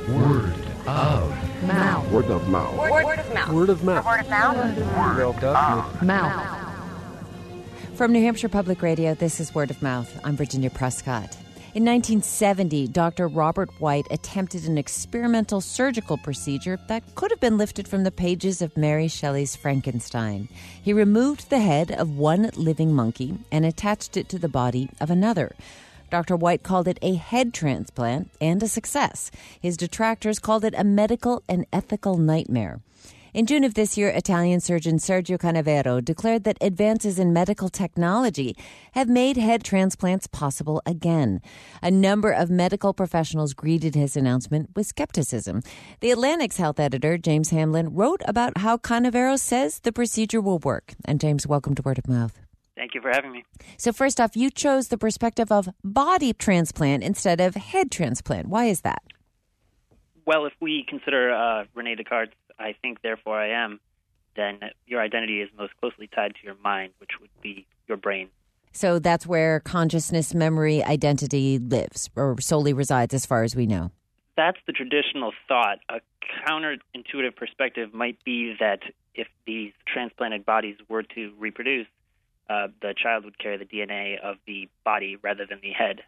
Word of mouth. Word of mouth. Word of mouth. Word of mouth. Word of mouth. Word of Mouth. From New Hampshire Public Radio, this is Word of Mouth. I'm Virginia Prescott. In 1970, Dr. Robert White attempted an experimental surgical procedure that could have been lifted from the pages of Mary Shelley's Frankenstein. He removed the head of one living monkey and attached it to the body of another. Dr. White called it a head transplant and a success. His detractors called it a medical and ethical nightmare. In June of this year, Italian surgeon Sergio Canavero declared that advances in medical technology have made head transplants possible again. A number of medical professionals greeted his announcement with skepticism. The Atlantic's health editor, James Hamlin, wrote about how Canavero says the procedure will work. And James, welcome to Word of Mouth. Thank you for having me. So first off, you chose the perspective of body transplant instead of head transplant. Why is that? Well, if we consider Rene Descartes' I think, therefore I am, then your identity is most closely tied to your mind, which would be your brain. So that's where consciousness, memory, identity lives, or solely resides as far as we know. That's the traditional thought. A counterintuitive perspective might be that if these transplanted bodies were to reproduce, the child would carry the DNA of the body rather than the head.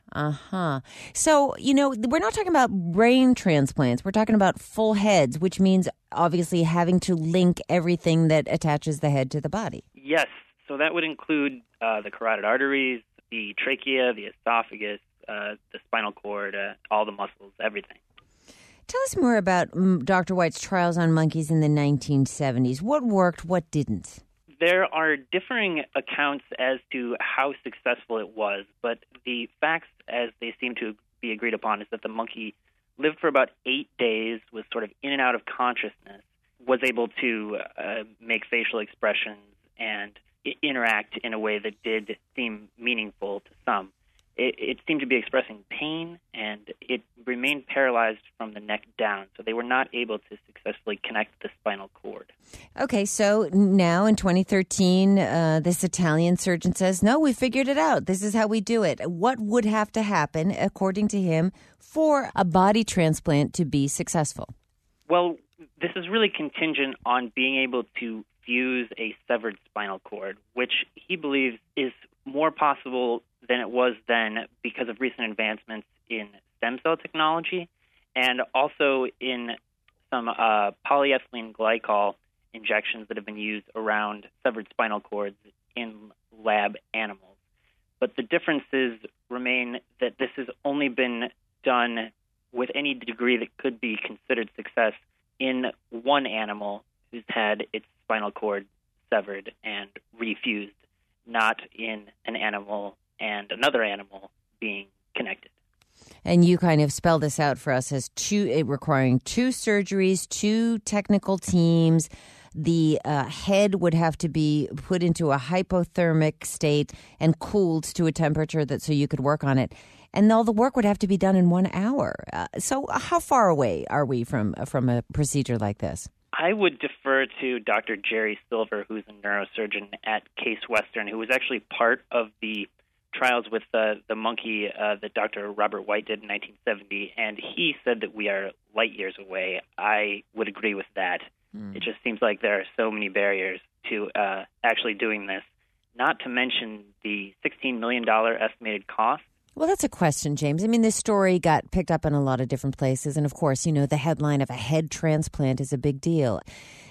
So, we're not talking about brain transplants. We're talking about full heads, which means obviously having to link everything that attaches the head to the body. Yes. So that would include the carotid arteries, the trachea, the esophagus, the spinal cord, all the muscles, everything. Tell us more about Dr. White's trials on monkeys in the 1970s. What worked, what didn't? There are differing accounts as to how successful it was, but the facts, as they seem to be agreed upon, is that the monkey lived for about 8 days, was sort of in and out of consciousness, was able to make facial expressions and interact in a way that did seem meaningful to some. It seemed to be expressing pain, and it remained paralyzed from the neck down, so they were not able to successfully connect the spinal cord. Okay, so now in 2013, this Italian surgeon says, no, we figured it out. This is how we do it. What would have to happen, according to him, for a body transplant to be successful? Well, this is really contingent on being able to fuse a severed spinal cord, which he believes is more possible than it was then because of recent advancements in stem cell technology and also in some polyethylene glycol injections that have been used around severed spinal cords in lab animals. But the differences remain that this has only been done with any degree that could be considered success in one animal who's had its spinal cord severed and refused, not in an animal and another animal being connected. And you kind of spell this out for us as requiring two surgeries, two technical teams. The head would have to be put into a hypothermic state and cooled to a temperature so you could work on it. And all the work would have to be done in 1 hour. So how far away are we from a procedure like this? I would defer to Dr. Jerry Silver, who's a neurosurgeon at Case Western, who was actually part of the trials with the monkey that Dr. Robert White did in 1970, and he said that we are light years away. I would agree with that. It just seems like there are so many barriers to actually doing this, not to mention the $16 million estimated cost. Well, that's a question, James. I mean, this story got picked up in a lot of different places. And, of course, the headline of a head transplant is a big deal.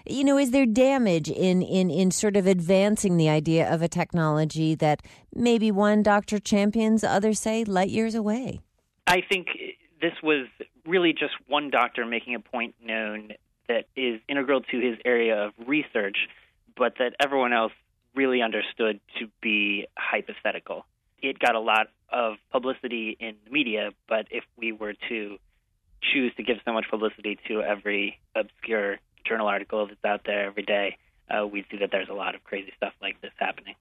Is there damage in sort of advancing the idea of a technology that maybe one doctor champions, others say light years away? I think this was really just one doctor making a point known that is integral to his area of research, but that everyone else really understood to be hypothetical. It got a lot of publicity in the media, but if we were to choose to give so much publicity to every obscure journal article that's out there every day, we'd see that there's a lot of crazy stuff like this happening.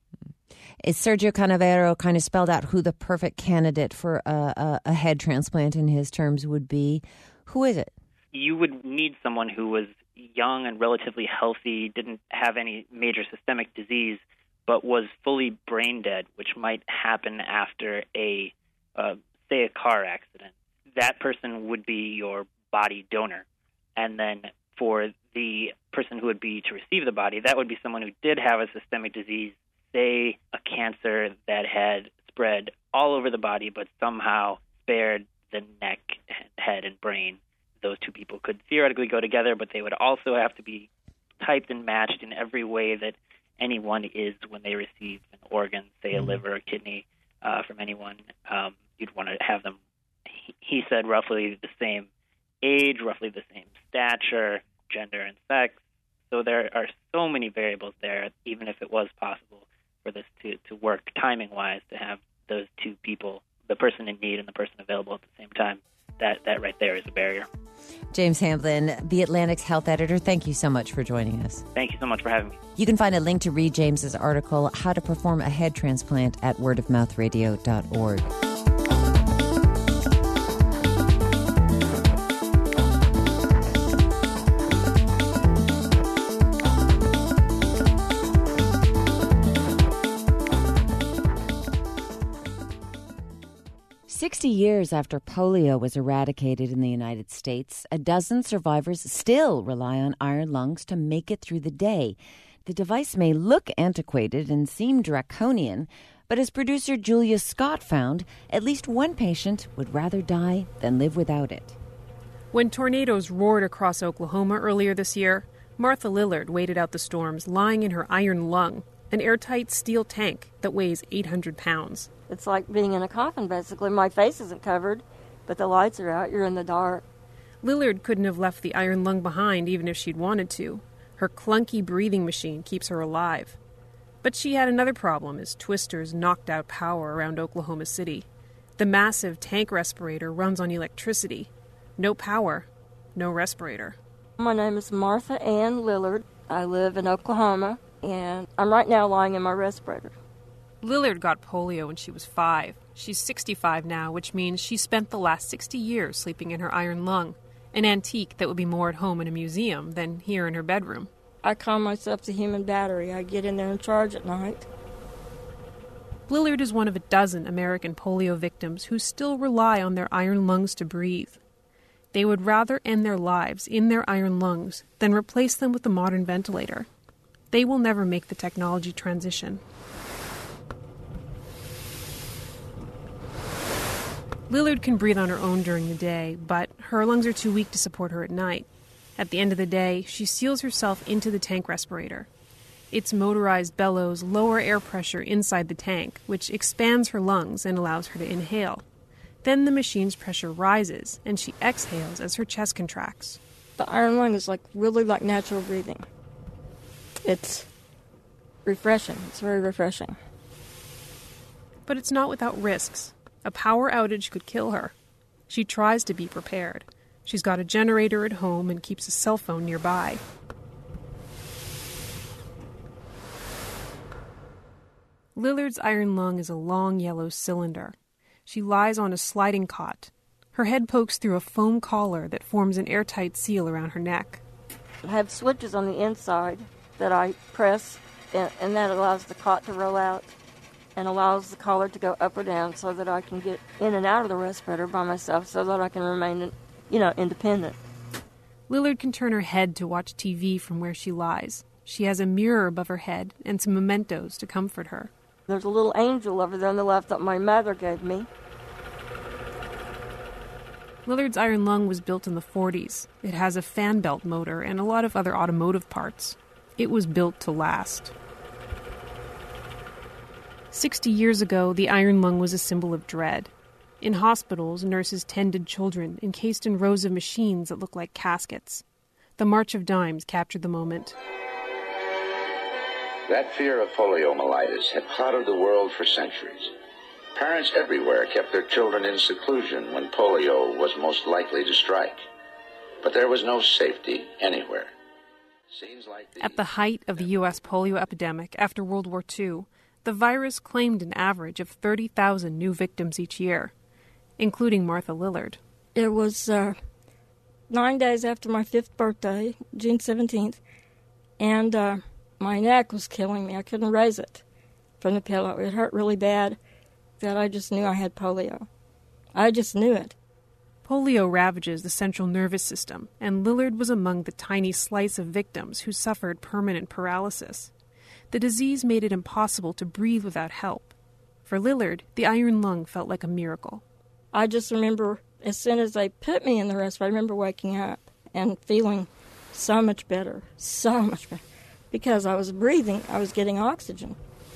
Is Sergio Canavero kind of spelled out who the perfect candidate for a head transplant in his terms would be? Who is it? You would need someone who was young and relatively healthy, didn't have any major systemic disease, but was fully brain dead, which might happen after say a car accident. That person would be your body donor. And then for the person who would be to receive the body, that would be someone who did have a systemic disease, say a cancer that had spread all over the body but somehow spared the neck, head, and brain. Those two people could theoretically go together, but they would also have to be typed and matched in every way that anyone is when they receive an organ, say a liver or kidney, from anyone. You'd want to have them, he said, roughly the same age, roughly the same stature, gender, and sex. So there are so many variables there, even if it was possible for this to work timing-wise, to have those two people, the person in need and the person available at the same time. That right there is a barrier. James Hamblin, The Atlantic's health editor, thank you so much for joining us. Thank you so much for having me. You can find a link to read James's article, How to Perform a Head Transplant, at wordofmouthradio.org. 60 years after polio was eradicated in the United States, a dozen survivors still rely on iron lungs to make it through the day. The device may look antiquated and seem draconian, but as producer Julia Scott found, at least one patient would rather die than live without it. When tornadoes roared across Oklahoma earlier this year, Martha Lillard waited out the storms lying in her iron lung, an airtight steel tank that weighs 800 pounds. It's like being in a coffin, basically. My face isn't covered, but the lights are out. You're in the dark. Lillard couldn't have left the iron lung behind even if she'd wanted to. Her clunky breathing machine keeps her alive. But she had another problem as twisters knocked out power around Oklahoma City. The massive tank respirator runs on electricity. No power, no respirator. My name is Martha Ann Lillard. I live in Oklahoma, and I'm right now lying in my respirator. Lillard got polio when she was 5. She's 65 now, which means she spent the last 60 years sleeping in her iron lung, an antique that would be more at home in a museum than here in her bedroom. I call myself the human battery. I get in there and charge at night. Lillard is one of a dozen American polio victims who still rely on their iron lungs to breathe. They would rather end their lives in their iron lungs than replace them with a modern ventilator. They will never make the technology transition. Lillard can breathe on her own during the day, but her lungs are too weak to support her at night. At the end of the day, she seals herself into the tank respirator. Its motorized bellows lower air pressure inside the tank, which expands her lungs and allows her to inhale. Then the machine's pressure rises, and she exhales as her chest contracts. The iron lung is really like natural breathing. It's refreshing. It's very refreshing. But it's not without risks. A power outage could kill her. She tries to be prepared. She's got a generator at home and keeps a cell phone nearby. Lillard's iron lung is a long yellow cylinder. She lies on a sliding cot. Her head pokes through a foam collar that forms an airtight seal around her neck. I have switches on the inside that I press, and that allows the cot to roll out and allows the collar to go up or down so that I can get in and out of the respirator by myself so that I can remain, independent. Lillard can turn her head to watch TV from where she lies. She has a mirror above her head and some mementos to comfort her. There's a little angel over there on the left that my mother gave me. Lillard's iron lung was built in the 40s. It has a fan belt motor and a lot of other automotive parts. It was built to last. 60 years ago, the iron lung was a symbol of dread. In hospitals, nurses tended children encased in rows of machines that looked like caskets. The March of Dimes captured the moment. That fear of poliomyelitis had clouded the world for centuries. Parents everywhere kept their children in seclusion when polio was most likely to strike. But there was no safety anywhere. Scenes like these... At the height of the U.S. polio epidemic after World War II, the virus claimed an average of 30,000 new victims each year, including Martha Lillard. It was 9 days after my 5th birthday, June 17th, and my neck was killing me. I couldn't raise it from the pillow. It hurt really bad that I just knew I had polio. I just knew it. Polio ravages the central nervous system, and Lillard was among the tiny slice of victims who suffered permanent paralysis. The disease made it impossible to breathe without help. For Lillard, the iron lung felt like a miracle. I just remember as soon as they put me in the respirator, I remember waking up and feeling so much better, because I was breathing, I was getting oxygen.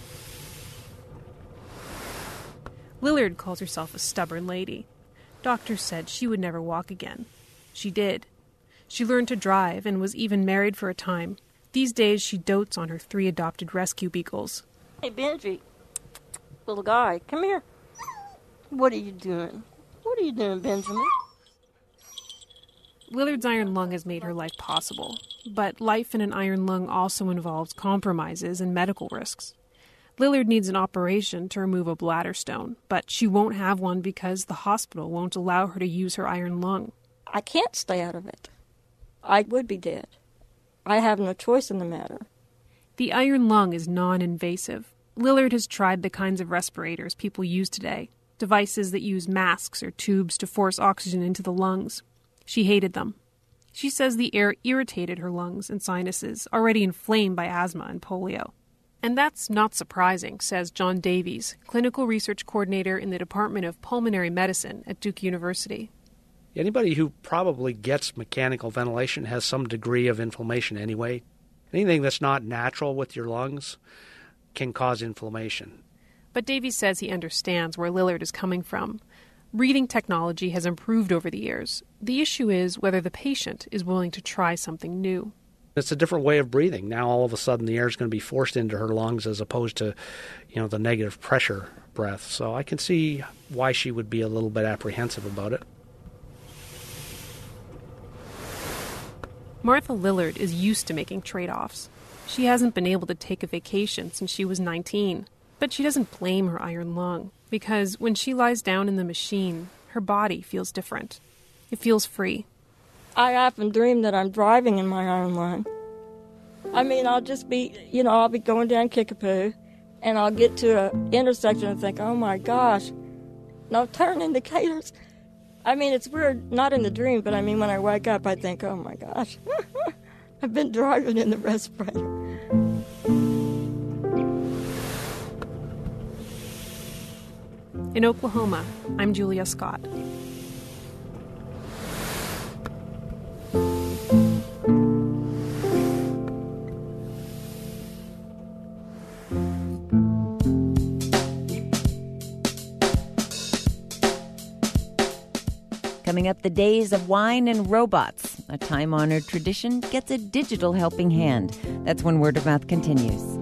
Lillard calls herself a stubborn lady. Doctors said she would never walk again. She did. She learned to drive and was even married for a time. These days she dotes on her 3 adopted rescue beagles. Hey, Benji, little guy, come here. What are you doing? What are you doing, Benjamin? Lillard's iron lung has made her life possible, but life in an iron lung also involves compromises and medical risks. Lillard needs an operation to remove a bladder stone, but she won't have one because the hospital won't allow her to use her iron lung. I can't stay out of it. I would be dead. I have no choice in the matter. The iron lung is non-invasive. Lillard has tried the kinds of respirators people use today, devices that use masks or tubes to force oxygen into the lungs. She hated them. She says the air irritated her lungs and sinuses, already inflamed by asthma and polio. And that's not surprising, says John Davies, clinical research coordinator in the Department of Pulmonary Medicine at Duke University. Anybody who probably gets mechanical ventilation has some degree of inflammation anyway. Anything that's not natural with your lungs can cause inflammation. But Davies says he understands where Lillard is coming from. Breathing technology has improved over the years. The issue is whether the patient is willing to try something new. It's a different way of breathing. Now all of a sudden the air is going to be forced into her lungs as opposed to, the negative pressure breath. So I can see why she would be a little bit apprehensive about it. Martha Lillard is used to making trade-offs. She hasn't been able to take a vacation since she was 19. But she doesn't blame her iron lung, because when she lies down in the machine, her body feels different. It feels free. I often dream that I'm driving in my iron lung. I mean, I'll just be, I'll be going down Kickapoo, and I'll get to an intersection and think, oh my gosh, no turn indicators. I mean, it's weird, not in the dream, but I mean, when I wake up, I think, oh my gosh, I've been driving in the respirator. In Oklahoma, I'm Julia Scott. Coming up, the days of wine and robots. A time-honored tradition gets a digital helping hand. That's when Word of Mouth continues.